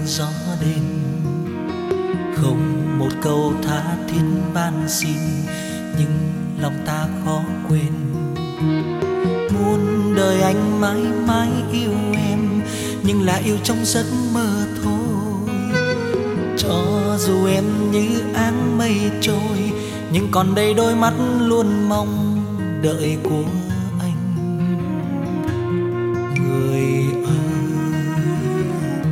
gió đêm, không một câu tha thiết van xin, nhưng lòng ta khó quên. Muốn đời anh mãi mãi yêu em, nhưng là yêu trong giấc mơ thôi. Cho dù em như áng mây trôi, nhưng còn đây đôi mắt luôn mong đợi của anh. Người ơi,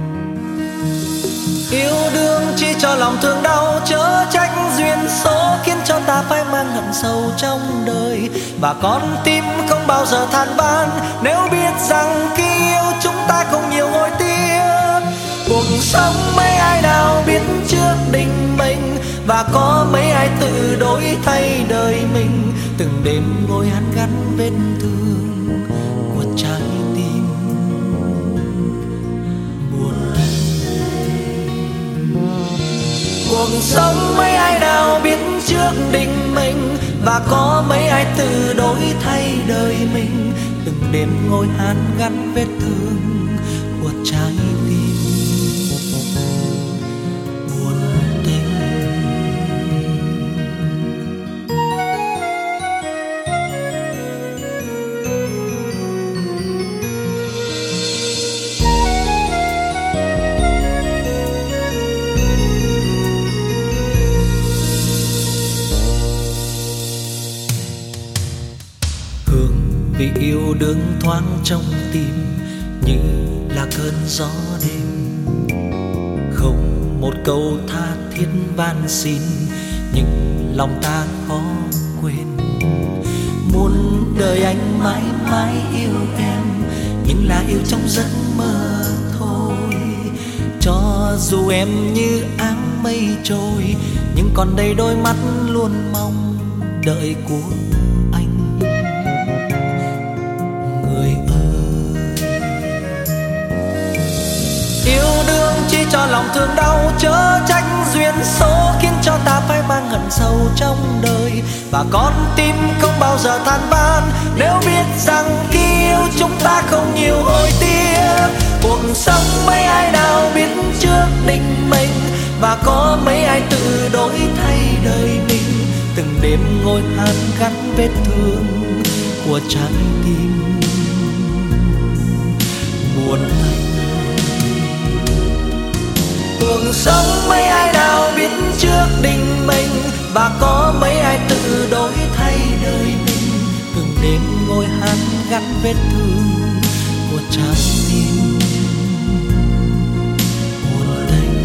yêu đương chỉ cho lòng thương đau, chớ trách duyên số khiến cho ta phải mang hận sâu trong đời. Và con tim không bao giờ than van, nếu biết rằng khi yêu chúng ta không nhiều hối tiếc. Cuộc sống mấy ai nào biết trước định mệnh, và có mấy ai tự đổi thay đời mình. Từng đêm ngồi hắn gắn vết thương của trái tim buồn lạnh. Cuộc sống mấy ai nào biết trước định mệnh, và có mấy ai tự đổi thay đời mình. Từng đêm ngồi hắn gắn vết thương của trái tim buồn tênh. Vì yêu đương thoáng trong tim như là cơn gió đêm, không một câu tha thiết van xin, nhưng lòng ta khó quên. Muốn đời anh mãi mãi yêu em, nhưng là yêu trong giấc mơ thôi. Cho dù em như áng mây trôi, nhưng còn đây đôi mắt luôn mong đợi của anh. Người ơi, yêu đương chỉ cho lòng thương đau, chớ trách duyên số khiến cho ta phải mang hận sâu trong đời. Và con tim không bao giờ than van, nếu biết rằng khi yêu chúng ta không nhiều hối tiếc. Cuộc sống mấy ai nào biết trước định mệnh, và có mấy ai tự đổi thay đời mình. Từng đêm ngồi than gắn vết thương của trái tim buồn lạnh. Cuộc sống mấy ai nào biết trước định mệnh, và có mấy ai tự đổi thay đời mình. Từng đêm ngồi hát gắn vết thương của trái tim buồn tênh.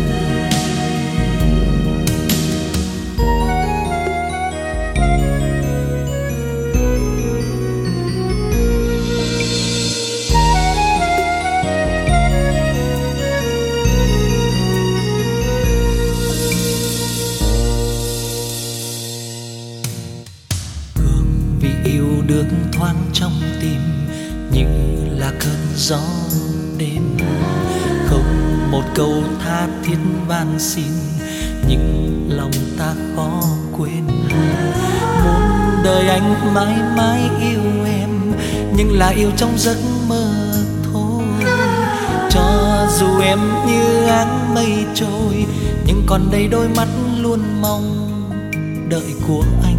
Yêu đương thoáng trong tim như là cơn gió đêm, không một câu tha thiết van xin, nhưng lòng ta khó quên. Muốn đời anh mãi mãi yêu em, nhưng là yêu trong giấc mơ thôi. Cho dù em như áng mây trôi, nhưng còn đây đôi mắt luôn mong đợi của anh.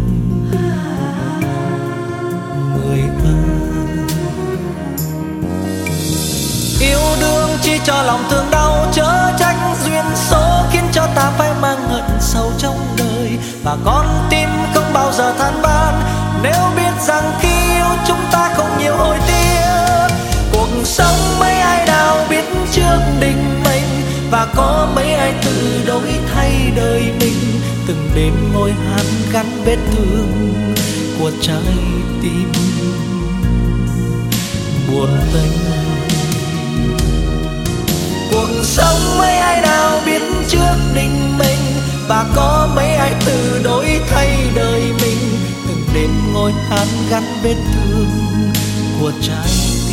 Người ơi, yêu đương chỉ cho lòng thương đau, chớ trách duyên số khiến cho ta phải mang hận sâu trong đời. Và con tim không bao giờ than van, nếu biết rằng khi yêu chúng ta không nhiều hối tiếc. Cuộc sống mấy ai nào biết trước định mệnh, và có mấy ai tự đổi thay đời mình. Từng đêm ngồi hát gắn vết thương của trái tim buồn tênh. Cuộc sống mấy ai nào biết trước định mệnh, và có mấy ai tự đổi thay đời mình. Từng đêm ngồi hát gắn vết thương của trái tim